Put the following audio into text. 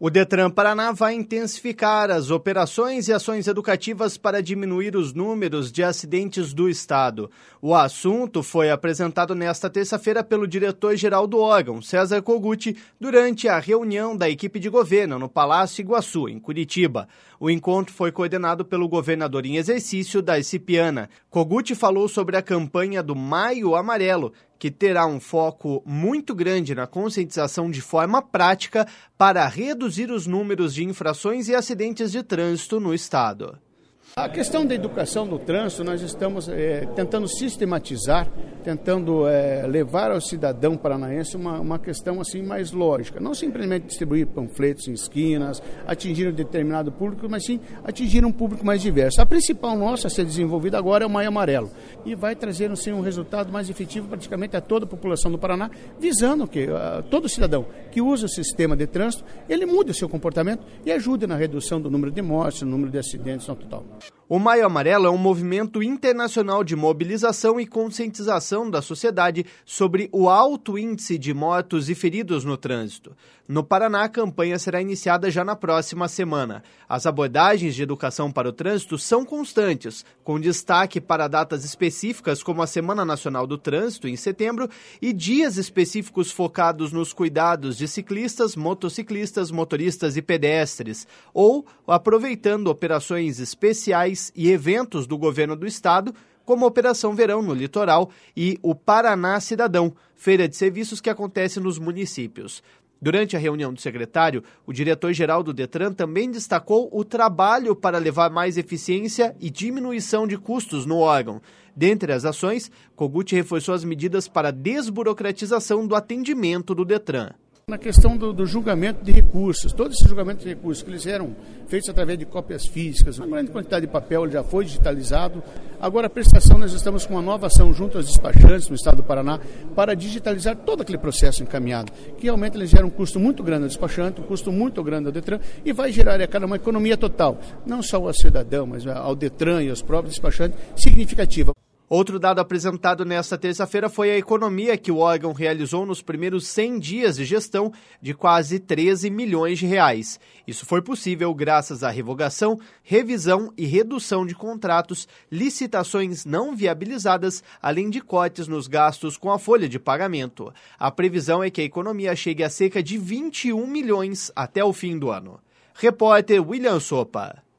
O Detran Paraná vai intensificar as operações e ações educativas para diminuir os números de acidentes do estado. O assunto foi apresentado nesta terça-feira pelo diretor-geral do órgão, César Kogut, durante a reunião da equipe de governo no Palácio Iguaçu, em Curitiba. O encontro foi coordenado pelo governador em exercício, Darcy Piana. Kogut falou sobre a campanha do Maio Amarelo, que terá um foco muito grande na conscientização de forma prática para reduzir os números de infrações e acidentes de trânsito no estado. A questão da educação no trânsito, nós estamos tentando sistematizar, tentando levar ao cidadão paranaense uma questão assim mais lógica. Não simplesmente distribuir panfletos em esquinas, atingir um determinado público, mas sim atingir um público mais diverso. A principal nossa a ser desenvolvida agora é o Maio Amarelo e vai trazer assim, um resultado mais efetivo praticamente a toda a população do Paraná, visando que todo cidadão que usa o sistema de trânsito, ele mude o seu comportamento e ajude na redução do número de mortes, no número de acidentes no total. O Maio Amarelo é um movimento internacional de mobilização e conscientização da sociedade sobre o alto índice de mortos e feridos no trânsito. No Paraná, a campanha será iniciada já na próxima semana. As abordagens de educação para o trânsito são constantes, com destaque para datas específicas como a Semana Nacional do Trânsito, em setembro, e dias específicos focados nos cuidados de ciclistas, motociclistas, motoristas e pedestres, ou aproveitando operações especiais e eventos do governo do estado, como a Operação Verão no Litoral e o Paraná Cidadão, feira de serviços que acontece nos municípios. Durante a reunião do secretário, o diretor-geral do Detran também destacou o trabalho para levar mais eficiência e diminuição de custos no órgão. Dentre as ações, Kogut reforçou as medidas para a desburocratização do atendimento do Detran. Na questão do julgamento de recursos, todos esses julgamentos de recursos que eles eram feitos através de cópias físicas, uma grande quantidade de papel já foi digitalizado. Agora a prestação, nós estamos com uma nova ação junto aos despachantes no estado do Paraná para digitalizar todo aquele processo encaminhado, que realmente eles geram um custo muito grande ao despachante, um custo muito grande ao Detran e vai gerar uma economia total, não só ao cidadão, mas ao Detran e aos próprios despachantes, significativa. Outro dado apresentado nesta terça-feira foi a economia que o órgão realizou nos primeiros 100 dias de gestão de quase 13 milhões de reais. Isso foi possível graças à revogação, revisão e redução de contratos, licitações não viabilizadas, além de cortes nos gastos com a folha de pagamento. A previsão é que a economia chegue a cerca de 21 milhões até o fim do ano. Repórter William Sopa.